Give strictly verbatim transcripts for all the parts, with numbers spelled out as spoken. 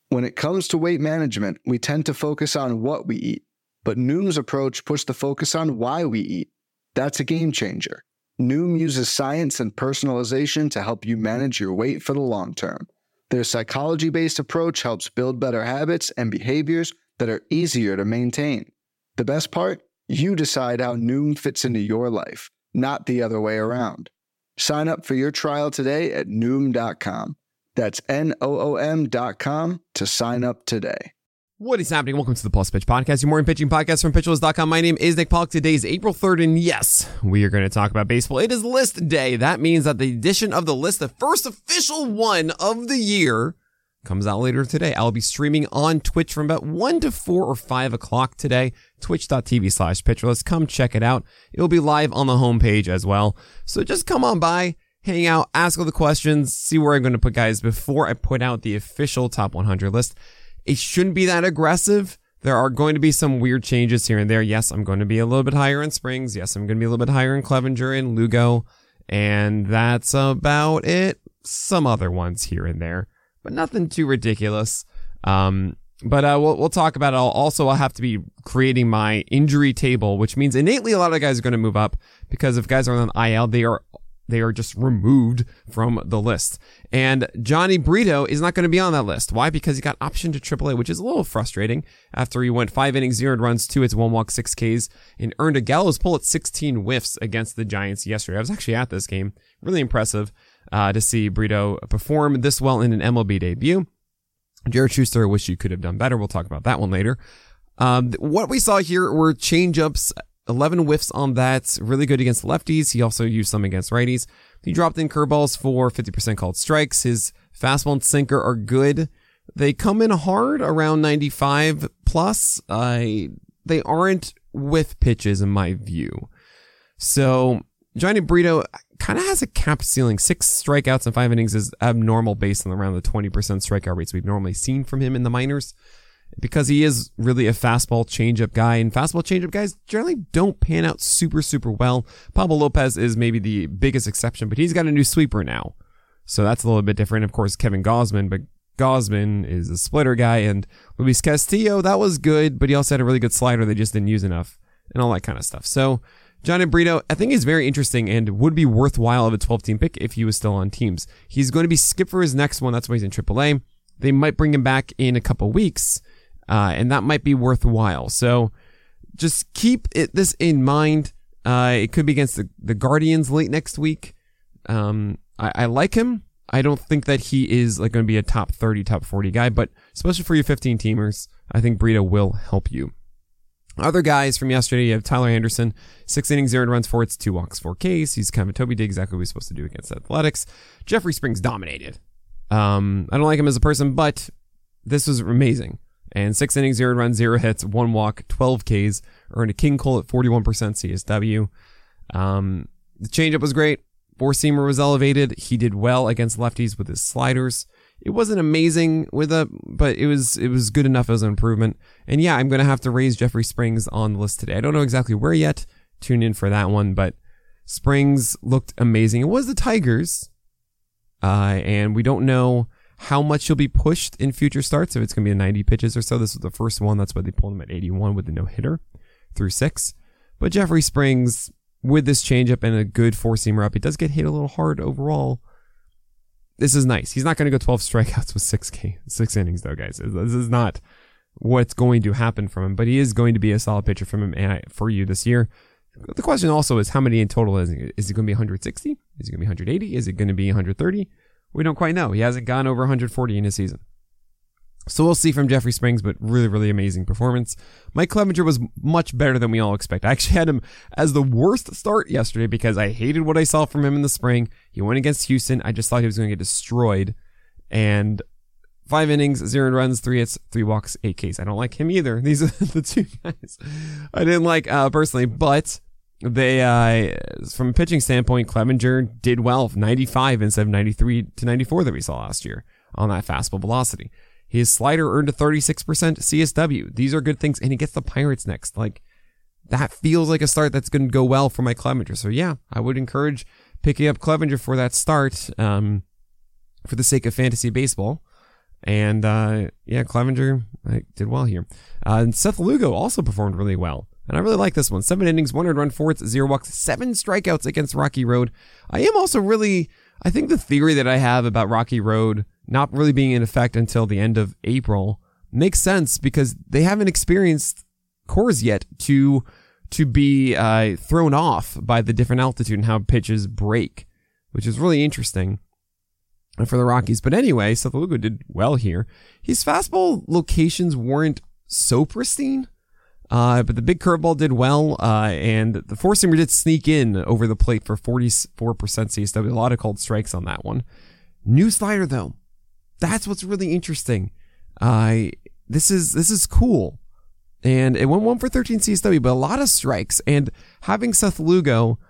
When it comes to weight management, we tend to focus on what we eat, but Noom's approach puts the focus on why we eat. That's a game changer. Noom uses science and personalization to help you manage your weight for the long term. Their psychology-based approach helps build better habits and behaviors that are easier to maintain. The best part? You decide how Noom fits into your life, not the other way around. Sign up for your trial today at Noom dot com. That's N O O M dot com to sign up today. What is happening? Welcome to the Plus Pitch Podcast, your morning pitching podcast from pitch list dot com. My name is Nick Pollock. Today is April third, and yes, we are going to talk about baseball. It is list day. That means that the edition of the list, the first official one of the year, comes out later today. I'll be streaming on Twitch from about one to four or five o'clock today. Twitch.tv slash pitcherlist. Come check it out. It'll be live on the homepage as well. So just come on by, hang out, ask all the questions, see where I'm going to put guys before I put out the official top one hundred list. It shouldn't be that aggressive. There are going to be some weird changes here and there. Yes, I'm going to be a little bit higher in Springs. Yes, I'm going to be a little bit higher in Clevenger and Lugo. And that's about it. Some other ones here and there, but nothing too ridiculous. Um, but uh, we'll, we'll talk about it all. Also, I'll have to be creating my injury table, which means innately a lot of guys are going to move up because if guys are on I L, they are They are just removed from the list. And Johnny Brito is not going to be on that list. Why? Because he got optioned to triple A, which is a little frustrating after he went five innings, zero runs, two hits, one walk, six Ks, and earned a gallows pull at sixteen whiffs against the Giants yesterday. I was actually at this game. Really impressive uh, to see Brito perform this well in an M L B debut. Jared Schuster, I wish you could have done better. We'll talk about that one later. Um, what we saw here were change-ups. eleven whiffs on that. Really good against lefties. He also used some against righties. He dropped in curveballs for fifty percent called strikes. His fastball and sinker are good. They come in hard around ninety-five plus. Uh, they aren't whiff pitches in my view. So Johnny Brito kind of has a cap ceiling. Six strikeouts in five innings is abnormal based on around the twenty percent strikeout rates we've normally seen from him in the minors. Because he is really a fastball changeup guy, and fastball changeup guys generally don't pan out super, super well. Pablo Lopez is maybe the biggest exception, but he's got a new sweeper now. So that's a little bit different. Of course, Kevin Gausman, but Gausman is a splitter guy, and Luis Castillo, that was good, but he also had a really good slider they just didn't use enough, and all that kind of stuff. So Johnny Brito, I think he's very interesting and would be worthwhile of a twelve-team pick if he was still on teams. He's going to be skipped for his next one. That's why he's in triple A. They might bring him back in a couple weeks. Uh, and that might be worthwhile. So just keep it, this in mind. Uh, it could be against the, the Guardians late next week. Um, I, I like him. I don't think that he is like going to be a top thirty, top forty guy, but especially for your fifteen teamers, I think Brito will help you. Other guys from yesterday, you have Tyler Anderson, six innings, zero runs, four hits, two walks, four Ks. He's kind of a Toby, did exactly what he was supposed to do against Athletics. Jeffrey Springs dominated. Um, I don't like him as a person, but this was amazing. And six innings, zero runs, zero hits, one walk, twelve Ks, earned a King Cole at forty-one percent C S W. Um, the changeup was great. Four-seamer was elevated. He did well against lefties with his sliders. It wasn't amazing with a, but it was it was good enough as an improvement. And yeah, I'm going to have to raise Jeffrey Springs on the list today. I don't know exactly where yet. Tune in for that one, but Springs looked amazing. It was the Tigers, uh, and we don't know how much he'll be pushed in future starts, if it's going to be a ninety pitches or so. This was the first one. That's why they pulled him at eighty-one with the no-hitter through six. But Jeffrey Springs, with this changeup and a good four-seamer up, he does get hit a little hard overall. This is nice. He's not going to go twelve strikeouts with six K, six innings, though, guys. This is not what's going to happen from him, but he is going to be a solid pitcher from him and I, for you this year. The question also is how many in total is he? Is it going to be one hundred sixty? Is it going to be one hundred eighty? Is it going to be one hundred thirty? We don't quite know. He hasn't gone over one hundred forty in his season. So we'll see from Jeffrey Springs, but really, really amazing performance. Mike Clevenger was much better than we all expect. I actually had him as the worst start yesterday because I hated what I saw from him in the spring. He went against Houston. I just thought he was going to get destroyed. And five innings, zero runs, three hits, three walks, eight Ks. I don't like him either. These are the two guys I didn't like uh, personally, but they, uh, from a pitching standpoint, Clevenger did well, ninety-five instead of ninety-three to ninety-four that we saw last year on that fastball velocity. His slider earned a thirty-six percent C S W. These are good things, and he gets the Pirates next. Like, that feels like a start that's going to go well for Mike Clevenger. So yeah, I would encourage picking up Clevenger for that start, um, for the sake of fantasy baseball. And uh, yeah, Clevenger uh, did well here. Uh, and Seth Lugo also performed really well. And I really like this one. Seven innings, one earned run, four hits, zero walks, seven strikeouts against Rocky Road. I am also really, I think the theory that I have about Rocky Road not really being in effect until the end of April makes sense because they haven't experienced cores yet to to be uh, thrown off by the different altitude and how pitches break, which is really interesting for the Rockies. But anyway, Seth Lugo did well here. His fastball locations weren't so pristine. Uh, but the big curveball did well, uh, and the four-seamer did sneak in over the plate for forty-four percent C S W. A lot of called strikes on that one. New slider, though. That's what's really interesting. Uh, this is this is cool. And it went one for thirteen C S W, but a lot of strikes. And having Seth Lugo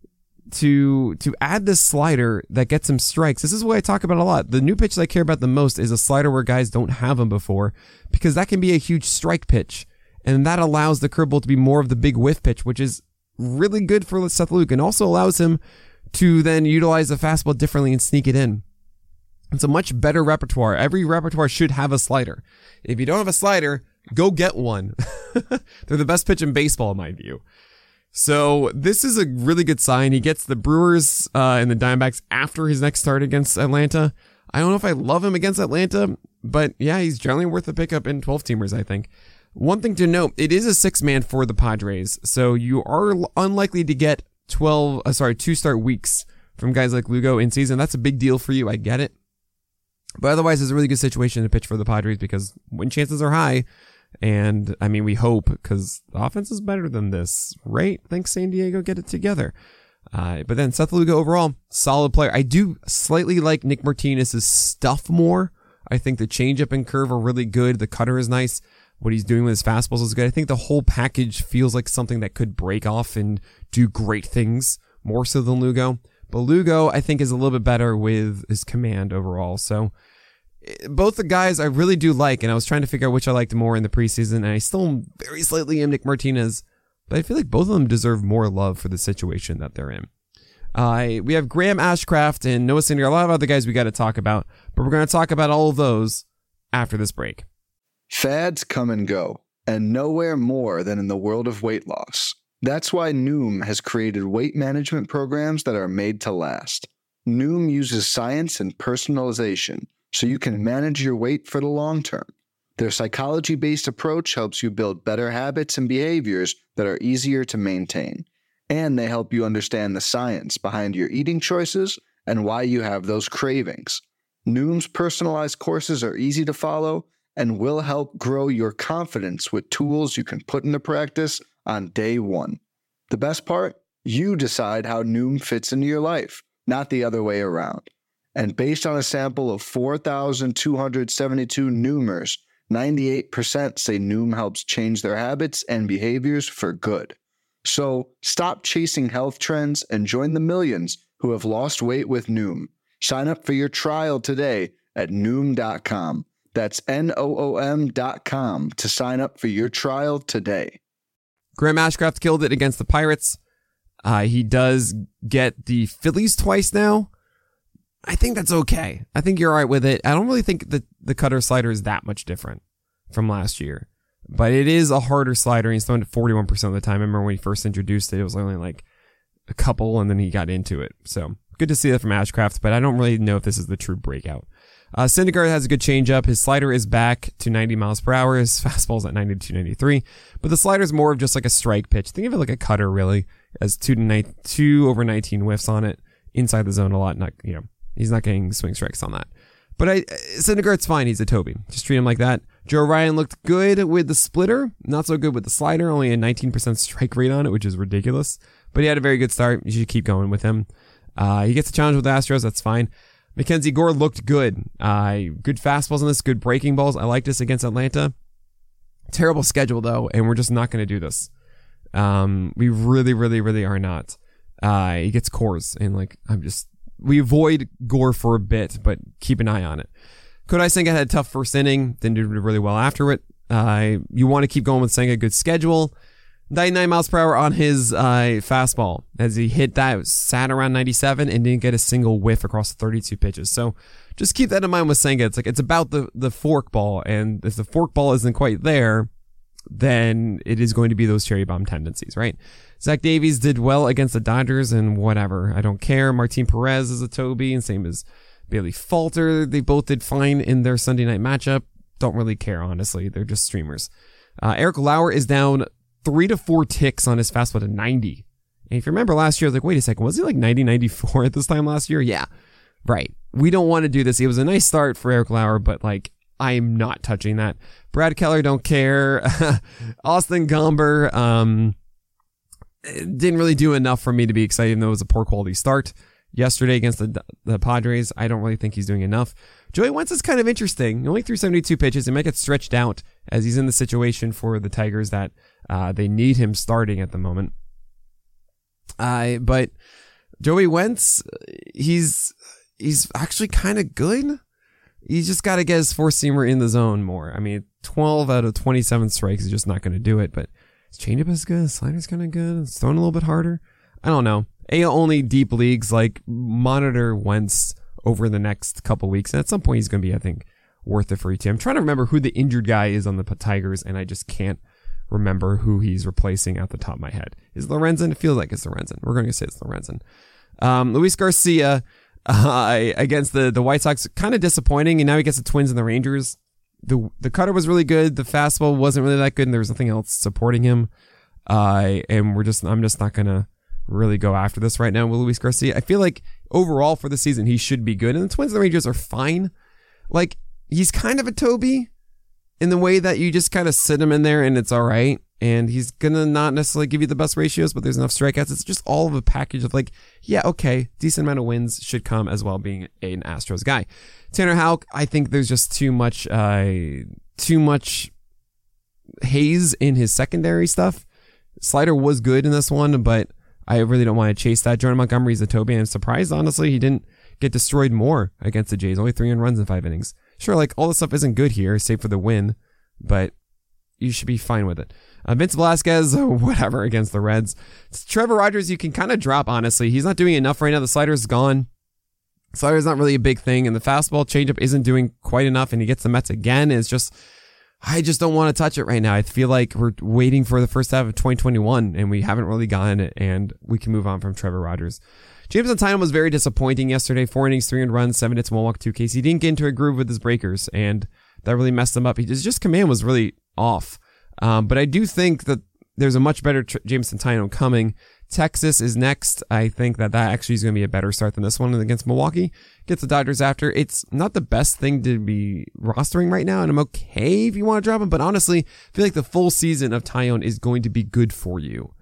to to add this slider that gets him strikes, this is what I talk about a lot. The new pitch that I care about the most is a slider where guys don't have them before, because that can be a huge strike pitch. And that allows the curveball to be more of the big whiff pitch, which is really good for Seth Lugo, and also allows him to then utilize the fastball differently and sneak it in. It's a much better repertoire. Every repertoire should have a slider. If you don't have a slider, go get one. They're the best pitch in baseball, in my view. So this is a really good sign. He gets the Brewers uh, and the Diamondbacks after his next start against Atlanta. I don't know if I love him against Atlanta, but yeah, he's generally worth a pickup in twelve-teamers, I think. One thing to note, it is a six-man for the Padres, so you are unlikely to get twelve, uh, sorry, two-start weeks from guys like Lugo in season. That's a big deal for you, I get it. But otherwise, it's a really good situation to pitch for the Padres because win chances are high, and, I mean, we hope, because the offense is better than this, right? Thanks, San Diego, get it together. Uh, but then Seth Lugo overall, solid player. I do slightly like Nick Martinez's stuff more. I think the changeup and curve are really good. The cutter is nice. What he's doing with his fastballs is good. I think the whole package feels like something that could break off and do great things, more so than Lugo. But Lugo, I think, is a little bit better with his command overall. So both the guys I really do like, and I was trying to figure out which I liked more in the preseason, and I still very slightly am Nick Martinez, but I feel like both of them deserve more love for the situation that they're in. Uh, we have Graham Ashcraft and Noah Syndergaard, a lot of other guys we got to talk about, but we're going to talk about all of those after this break. Fads come and go, and nowhere more than in the world of weight loss. That's why Noom has created weight management programs that are made to last. Noom uses science and personalization so you can manage your weight for the long term. Their psychology-based approach helps you build better habits and behaviors that are easier to maintain. And they help you understand the science behind your eating choices and why you have those cravings. Noom's personalized courses are easy to follow and will help grow your confidence with tools you can put into practice on day one. The best part? You decide how Noom fits into your life, not the other way around. And based on a sample of four thousand two hundred seventy-two Noomers, ninety-eight percent say Noom helps change their habits and behaviors for good. So stop chasing health trends and join the millions who have lost weight with Noom. Sign up for your trial today at Noom dot com. That's N O O M dot com to sign up for your trial today. Graham Ashcraft killed it against the Pirates. Uh, he does get the Phillies twice now. I think that's okay. I think you're all right with it. I don't really think that the cutter slider is that much different from last year. But it is a harder slider, and he's thrown it forty-one percent of the time. I remember when he first introduced it, it was only like a couple, and then he got into it. So good to see that from Ashcraft, but I don't really know if this is the true breakout. Uh, Syndergaard has a good changeup. His slider is back to ninety miles per hour. His fastball's at ninety-two, ninety-three. But the slider is more of just like a strike pitch. Think of it like a cutter, really. Has two to ni- two over nineteen whiffs on it. Inside the zone a lot. Not, you know, he's not getting swing strikes on that. But I, Syndergaard's fine. He's a Toby. Just treat him like that. Joe Ryan looked good with the splitter. Not so good with the slider. Only a nineteen percent strike rate on it, which is ridiculous. But he had a very good start. You should keep going with him. Uh, he gets a challenge with the Astros. That's fine. Mackenzie Gore looked good. Uh, good fastballs on this, good breaking balls. I like this against Atlanta. Terrible schedule, though, and we're just not going to do this. Um, we really, really, really are not. Uh, he gets cores, and like, I'm just, we avoid Gore for a bit, but keep an eye on it. Kodai Senga had a tough first inning, then did really well after it. Uh, you want to keep going with Senga, good schedule. ninety-nine miles per hour on his uh, fastball as he hit that, sat around ninety-seven and didn't get a single whiff across thirty-two pitches. So just keep that in mind with Senga. It's like, it's about the, the fork ball. And if the fork ball isn't quite there, then it is going to be those cherry bomb tendencies, right? Zach Davies did well against the Dodgers and whatever. I don't care. Martin Perez is a Toby, and same as Bailey Falter. They both did fine in their Sunday night matchup. Don't really care, honestly. They're just streamers. Uh, Eric Lauer is down three to four ticks on his fastball to ninety. And if you remember last year, I was like, wait a second, was he like ninety, ninety-four at this time last year? Yeah, right. We don't want to do this. It was a nice start for Eric Lauer, but like, I'm not touching that. Brad Keller, don't care. Austin Gomber, um, didn't really do enough for me to be excited, even though it was a poor quality start yesterday against the the Padres. I don't really think he's doing enough. Joey Wentz is kind of interesting. He only threw seventy-two pitches. It might get stretched out as he's in the situation for the Tigers that uh, they need him starting at the moment. Uh, but Joey Wentz, he's he's actually kind of good. He's just got to get his four-seamer in the zone more. I mean, twelve out of twenty-seven strikes is just not going to do it, but his changeup is good, his slider's kind of good, it's thrown a little bit harder. I don't know. A L only deep leagues, like, monitor Wentz over the next couple weeks, and at some point he's going to be, I think, worth it for you too. I'm trying to remember who the injured guy is on the Tigers, and I just can't remember who he's replacing at the top of my head. Is Lorenzen? It feels like it's Lorenzen. We're going to say it's Lorenzen. Um, Luis Garcia, Uh, against the, the White Sox, kind of disappointing, and now he gets the Twins and the Rangers. The the cutter was really good, the fastball wasn't really that good, and there was nothing else supporting him. Uh, and we're just I'm just not gonna really go after this right now with Luis Garcia. I feel like overall for the season he should be good, and the Twins and the Rangers are fine. Like, he's kind of a Toby in the way that you just kind of sit him in there and it's all right. And he's going to not necessarily give you the best ratios, but there's enough strikeouts. It's just all of a package of like, yeah, okay, decent amount of wins should come as well being an Astros guy. Tanner Houck, I think there's just too much, uh, too much haze in his secondary stuff. Slider was good in this one, but I really don't want to chase that. Jordan Montgomery's a Toby, and I'm surprised, honestly, he didn't get destroyed more against the Jays. Only three runs in five innings. Sure, like, all this stuff isn't good here, save for the win, but you should be fine with it. Uh, Vince Velasquez, whatever, against the Reds. It's Trevor Rogers, you can kind of drop, honestly. He's not doing enough right now. The slider's gone. Slider's not really a big thing, and the fastball changeup isn't doing quite enough, and he gets the Mets again. It's just, I just don't want to touch it right now. I feel like we're waiting for the first half of twenty twenty-one, and we haven't really gotten it, and we can move on from Trevor Rogers. James Antino was very disappointing yesterday. Four innings, three earned runs, seven hits, one walk, two Ks. He didn't get into a groove with his breakers, and that really messed him up. He just, just command was really off. Um, but I do think that there's a much better tr- James Antino coming. Texas is next. I think that that actually is going to be a better start than this one against Milwaukee. Gets the Dodgers after. It's not the best thing to be rostering right now, and I'm okay if you want to drop him, but honestly, I feel like the full season of Taillon is going to be good for you.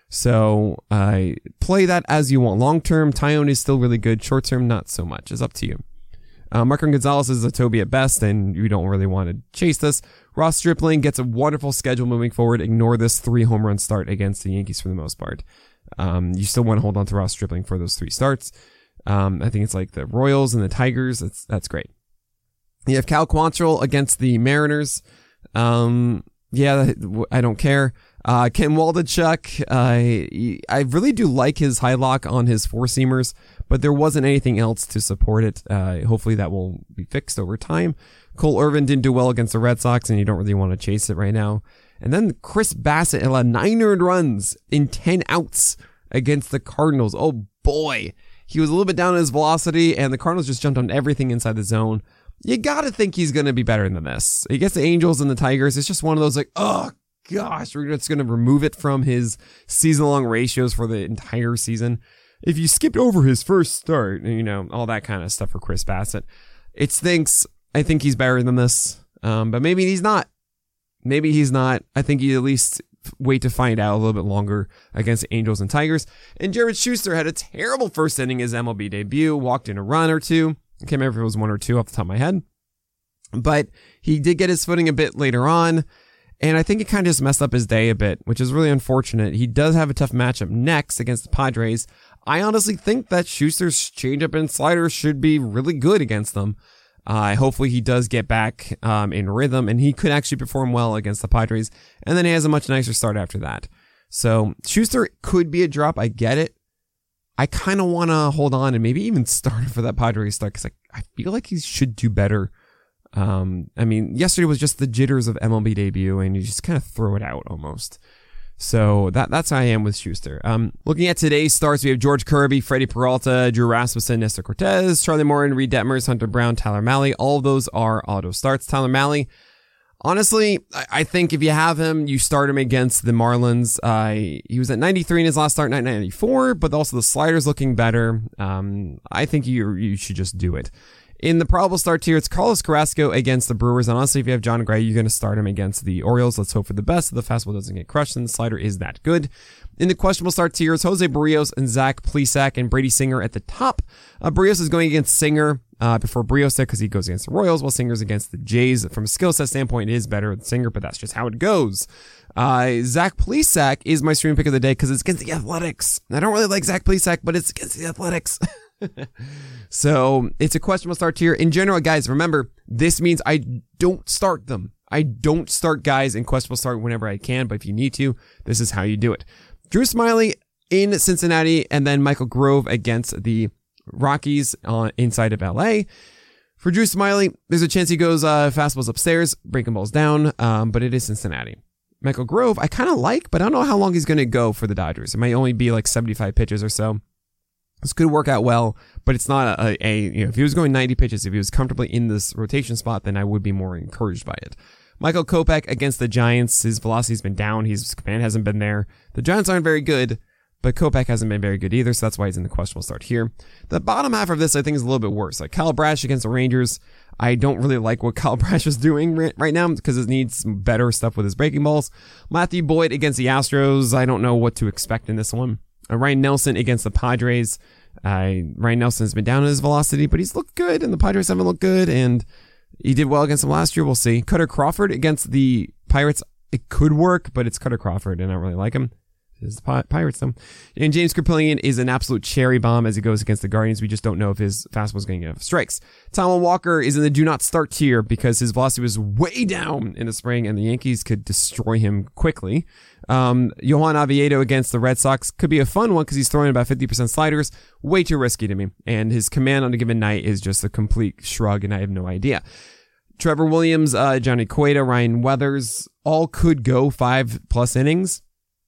So uh, play that as you want. Long term, Taillon is still really good. Short term, not so much. It's up to you. Uh, Marco Gonzalez is a Toby at best, and you don't really want to chase this. Ross Stripling gets a wonderful schedule moving forward. Ignore this three home run start against the Yankees for the most part. Um, you still want to hold on to Ross Stripling for those three starts. Um, I think it's like the Royals and the Tigers. That's, that's great. You have Cal Quantrill against the Mariners. Um, yeah, I don't care. Uh, Ken Waldichuk, uh, I really do like his high lock on his four seamers, but there wasn't anything else to support it. Uh, hopefully that will be fixed over time. Cole Irvin didn't do well against the Red Sox, and you don't really want to chase it right now. And then Chris Bassett allowed nine earned runs in ten outs against the Cardinals. Oh boy. He was a little bit down on his velocity, and the Cardinals just jumped on everything inside the zone. You gotta think he's gonna be better than this. He gets the Angels and the Tigers. It's just one of those like, oh gosh, we're just gonna remove it from his season-long ratios for the entire season. If you skipped over his first start, you know, all that kind of stuff for Chris Bassett. It stinks. I think he's better than this, um, but maybe he's not. Maybe he's not. I think you at least wait to find out a little bit longer against the Angels and Tigers. And Jared Schuster had a terrible first inning his M L B debut, walked in a run or two. I can't remember if it was one or two off the top of my head. But he did get his footing a bit later on, and I think it kind of just messed up his day a bit, which is really unfortunate. He does have a tough matchup next against the Padres. I honestly think that Schuster's changeup and slider should be really good against them. Uh, hopefully he does get back um, in rhythm, and he could actually perform well against the Padres, and then he has a much nicer start after that. So Schuster could be a drop. I get it. I kind of want to hold on and maybe even start for that Padres start because I, I feel like he should do better. Um, I mean, yesterday was just the jitters of M L B debut, and you just kind of throw it out almost. So that that's how I am with Schuster. Um, looking at today's starts, we have George Kirby, Freddie Peralta, Drew Rasmussen, Nestor Cortez, Charlie Morin, Reed Detmers, Hunter Brown, Tyler Mahle. All of those are auto starts. Tyler Mahle, honestly, I, I think if you have him, you start him against the Marlins. Uh, he was at ninety-three in his last start, ninety-four, but also the slider's looking better. Um, I think you you should just do it. In the probable start tier, it's Carlos Carrasco against the Brewers. And honestly, if you have John Gray, you're going to start him against the Orioles. Let's hope for the best. The fastball doesn't get crushed, and the slider is that good. In the questionable start tier, it's Jose Barrios and Zach Plesac and Brady Singer at the top. Uh, Barrios is going against Singer uh, before Barrios there because he goes against the Royals, while Singer's against the Jays. From a skill set standpoint, it is better with Singer, but that's just how it goes. Uh, Zach Plesac is my stream pick of the day because it's against the Athletics. I don't really like Zach Plesac, but it's against the Athletics. So it's a questionable start tier. In general, guys, remember, this means I don't start them. I don't start guys in questionable start whenever I can, but if you need to, this is how you do it. Drew Smyly in Cincinnati, and then Michael Grove against the Rockies on inside of L A. For Drew Smyly, there's a chance he goes uh, fastballs upstairs, breaking balls down, um, but it is Cincinnati. Michael Grove, I kind of like, but I don't know how long he's going to go for the Dodgers. It might only be like seventy-five pitches or so. This could work out well, but it's not a, a, you know, if he was going ninety pitches, if he was comfortably in this rotation spot, then I would be more encouraged by it. Michael Kopech against the Giants. His velocity's been down. His command hasn't been there. The Giants aren't very good, but Kopech hasn't been very good either, so that's why he's in the questionable start here. The bottom half of this, I think, is a little bit worse. Like Kyle Brash against the Rangers. I don't really like what Kyle Brash is doing right now because it needs better stuff with his breaking balls. Matthew Boyd against the Astros. I don't know what to expect in this one. Uh, Ryan Nelson against the Padres. Uh, Ryan Nelson has been down in his velocity, but he's looked good, and the Padres haven't looked good, and he did well against them last year. We'll see. Cutter Crawford against the Pirates. It could work, but it's Cutter Crawford, and I don't really like him. It's the Pirates, though. And James Kripalian is an absolute cherry bomb as he goes against the Guardians. We just don't know if his fastball is going to get enough strikes. Taijuan Walker is in the do not start tier because his velocity was way down in the spring, and the Yankees could destroy him quickly. Um, Johan Oviedo against the Red Sox could be a fun one because he's throwing about fifty percent sliders. Way too risky to me. And his command on a given night is just a complete shrug, and I have no idea. Trevor Williams, uh, Johnny Cueto, Ryan Weathers, all could go five plus innings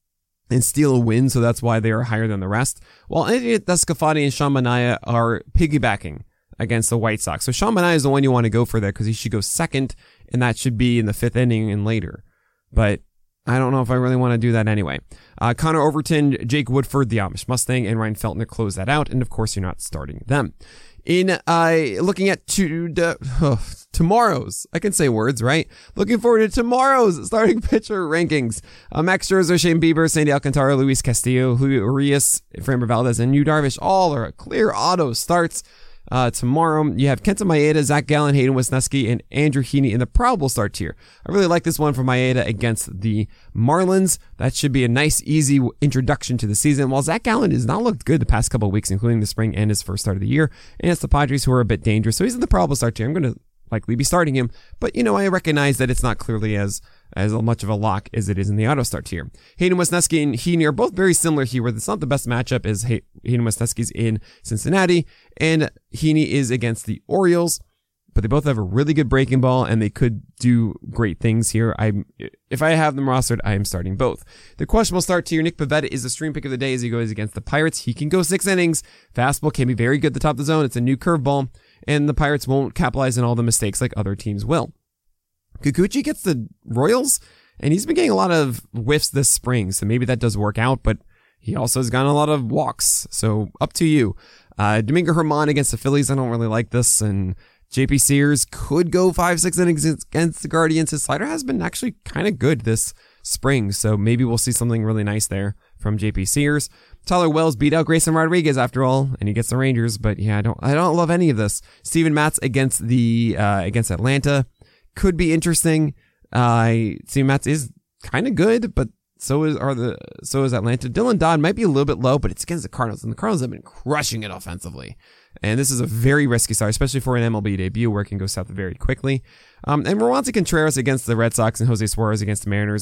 and steal a win, so that's why they are higher than the rest. While Anthony Descafati and Sean Manaea are piggybacking against the White Sox. So Sean Manaea is the one you want to go for there because he should go second, and that should be in the fifth inning and later. But I don't know if I really want to do that anyway. Uh, Connor Overton, Jake Woodford, the Amish Mustang, and Ryan Feltner close that out, and of course you're not starting them. In uh, looking at to, uh, tomorrow's, I can say words, right? Looking forward to tomorrow's starting pitcher rankings. Uh, Max Scherzer, Shane Bieber, Sandy Alcantara, Luis Castillo, Julio Urias, Framber Valdez, and Yu Darvish all are clear auto starts. Uh, tomorrow, you have Kenta Maeda, Zach Gallen, Hayden Wesneski, and Andrew Heaney in the probable start tier. I really like this one for Maeda against the Marlins. That should be a nice, easy introduction to the season. While Zach Gallen has not looked good the past couple of weeks, including the spring and his first start of the year, and it's the Padres who are a bit dangerous. So he's in the probable start tier. I'm going to likely be starting him, but you know, I recognize that it's not clearly as as much of a lock as it is in the auto start tier. Hayden Wesneski and Heaney are both very similar here, where it's not the best matchup as Hay- Hayden Wesneski's in Cincinnati and Heaney is against the Orioles, but they both have a really good breaking ball and they could do great things here. I'm if I have them rostered, I am starting both. The questionable start tier, Nick Pivetta is the stream pick of the day as he goes against the Pirates. He can go six innings. Fastball can be very good at the top of the zone. It's a new curveball, and the Pirates won't capitalize on all the mistakes like other teams will. Kikuchi gets the Royals, and he's been getting a lot of whiffs this spring, so maybe that does work out, but he also has gotten a lot of walks, so up to you. Uh, Domingo Germán against the Phillies, I don't really like this, and J P Sears could go five, six innings against the Guardians. His slider has been actually kind of good this spring, so maybe we'll see something really nice there from J P Sears. Tyler Wells beat out Grayson Rodriguez after all, and he gets the Rangers, but yeah, I don't, I don't love any of this. Steven Matz against the, uh, against Atlanta. Could be interesting. Uh, Steven Matz is kind of good, but so is are the so is Atlanta. Dylan Dodd might be a little bit low, but it's against the Cardinals, and the Cardinals have been crushing it offensively. And this is a very risky start, especially for an M L B debut where it can go south very quickly. Um, and Roansy Contreras against the Red Sox and Jose Suarez against the Mariners.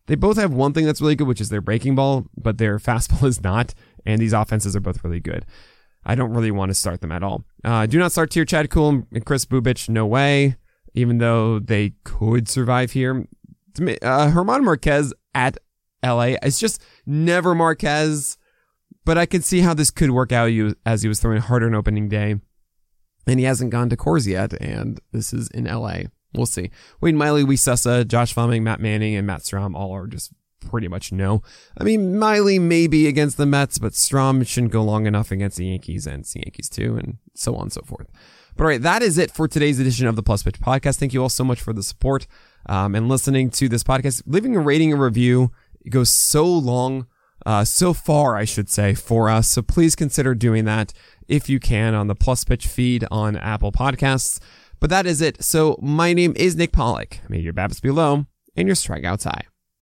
They both have one thing that's really good, which is their breaking ball, but their fastball is not. And these offenses are both really good. I don't really want to start them at all. Uh, do not start here, Chad Kuhl and Chris Bubich. No way. Even though they could survive here. Uh, German Marquez at L A. It's just never Marquez. But I can see how this could work out as he was throwing harder on opening day. And he hasn't gone to Coors yet. And this is in L A. We'll see. Wade Miley, Lee Sessa, Josh Fleming, Matt Manning, and Matt Strom all are just pretty much no. I mean, Miley may be against the Mets, but Strom shouldn't go long enough against the Yankees, and it's the Yankees too, and so on and so forth. But all right, that is it for today's edition of the Plus Pitch Podcast. Thank you all so much for the support um, and listening to this podcast. Leaving a rating and review, it goes so long, uh, so far, I should say, for us. So please consider doing that if you can on the Plus Pitch feed on Apple Podcasts. But that is it. So my name is Nick Pollack. May your BABIPs be low and your strikeouts high.